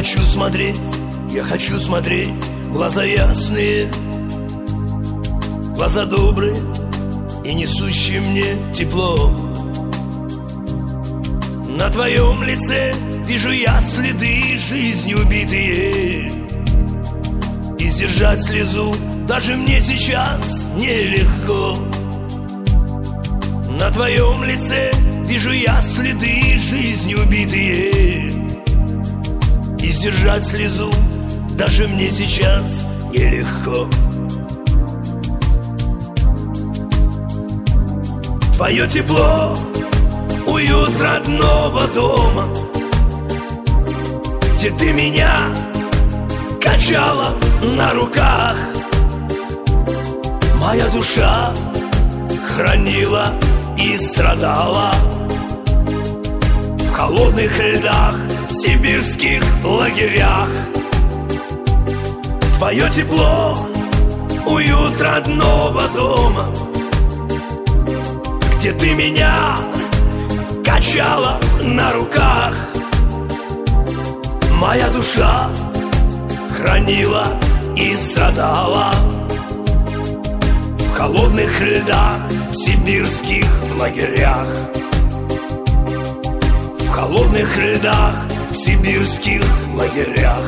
хочу смотреть в глаза ясные, глаза добрые и несущие мне тепло. На твоем лице вижу я следы жизни убитые, и сдержать слезу даже мне сейчас нелегко. На твоем лице вижу я следы жизни убитые, и сдержать слезу даже мне сейчас нелегко. Твое тепло, уют родного дома, где ты меня качала на руках. Моя душа хранила и страдала в холодных льдах, в сибирских лагерях. Твое тепло, уют родного дома, где ты меня качала на руках. Моя душа хранила и страдала в холодных льдах, в сибирских лагерях. В холодных льдах, в сибирских лагерях.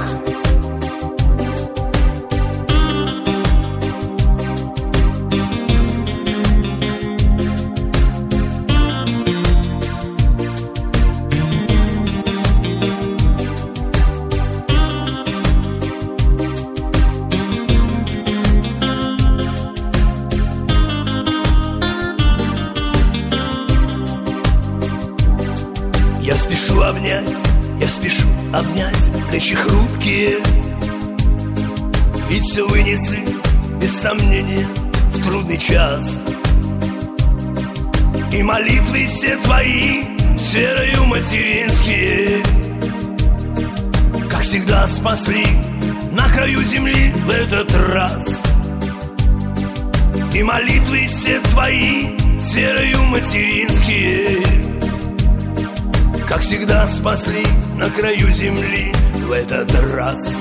Я спешу обнять плечи хрупкие, ведь все вынесли, без сомнения, в трудный час. И молитвы все твои с верою материнские, как всегда, спасли на краю земли в этот раз. И молитвы все твои с верою материнские, как всегда, спасли на краю земли в этот раз.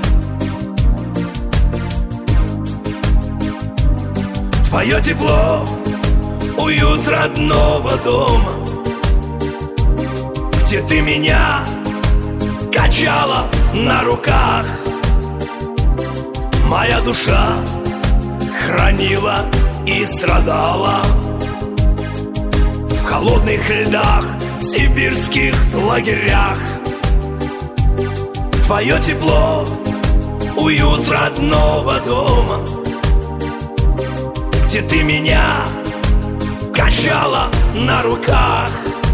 Твое тепло, уют родного дома, где ты меня качала на руках. Моя душа хранила и страдала в холодных льдах, в сибирских лагерях. Твое тепло, уют родного дома, где ты меня качала на руках.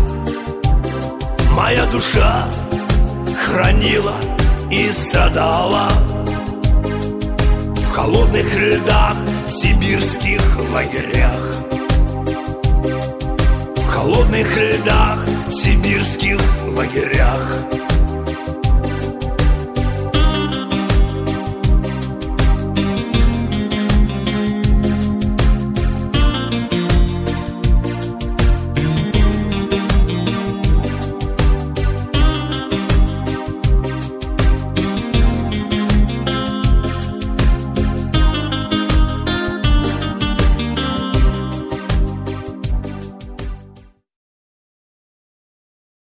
Моя душа хранила и страдала в холодных льдах, в сибирских лагерях. В холодных льдах, в сибирских лагерях.